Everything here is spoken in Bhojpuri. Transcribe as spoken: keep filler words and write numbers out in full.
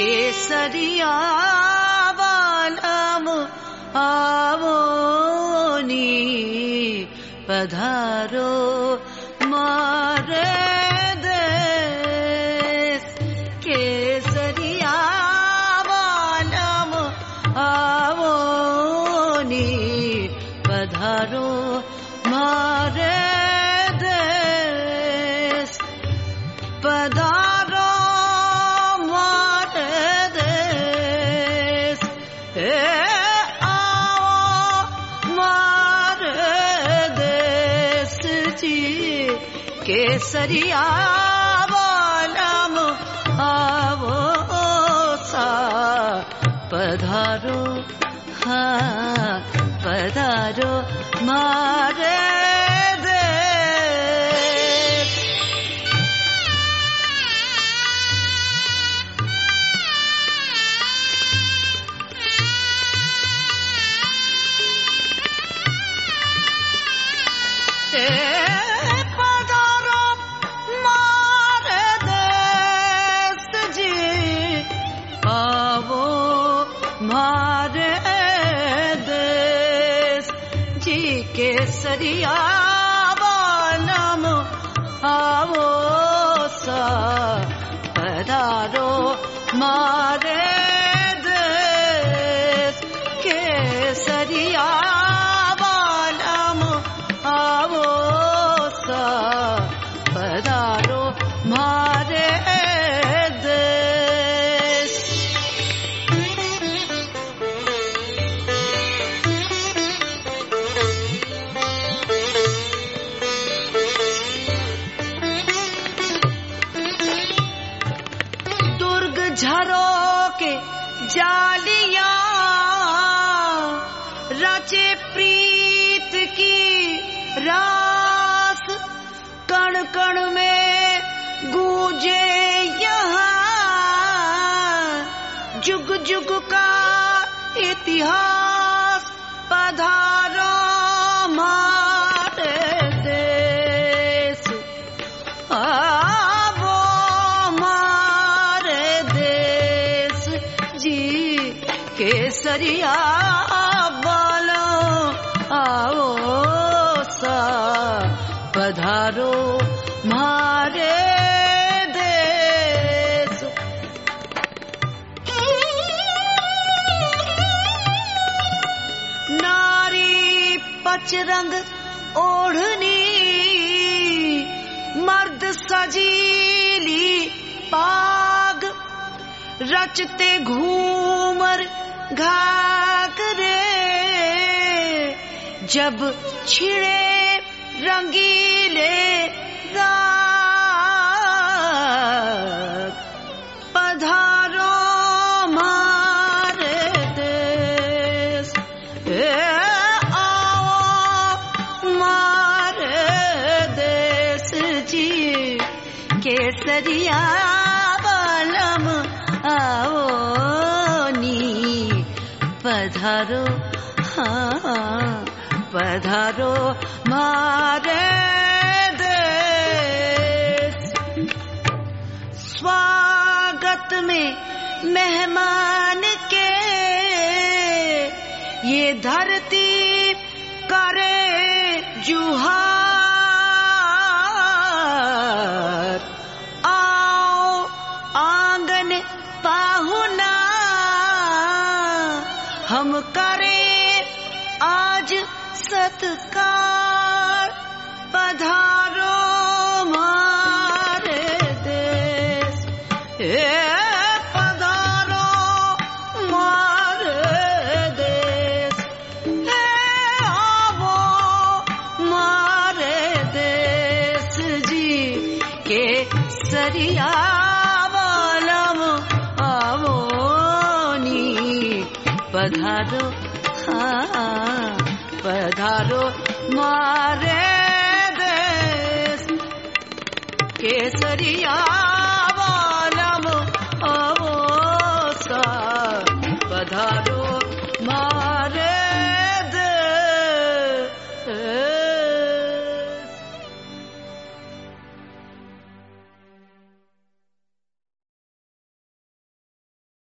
केसरिया बालम आवोनी पधारो मारे देश केसरिया बालम आवोनी पधारो मारे देश पधारो केसरिया बालम आवो सा पधारो हाँ पधारो मारे देश केसरिया बालम आवो सा पधारो मारे देश केसरिया बालम आवो सा पधारो मारे देश झरो के जालियां रचे प्रीत की रास कण कण में गूंजे यहाँ जुग जुग का इतिहास पधारो मारे देश केसरिया बालो आओ सा पधारो मारे देश नारी पचरंग ओढ़नी मर्द सजीली पाग रचते घूमर घाघरे जब छिड़े रंगीले राग पधारो मारे देश ए आओ मारे देश जी केसरिया बालम आओ पधारो हाँ पधारो मारे देश स्वागत में मेहमान के ये धरती करे जुहार आओ आंगन पाहुना हम करें आज सत्कार पधारो मारे देश ए पधारो मारे देश ए आवो मारे देश जी केसरिया बालम आवो पधारो हाँ पधारो मारे देश केसरिया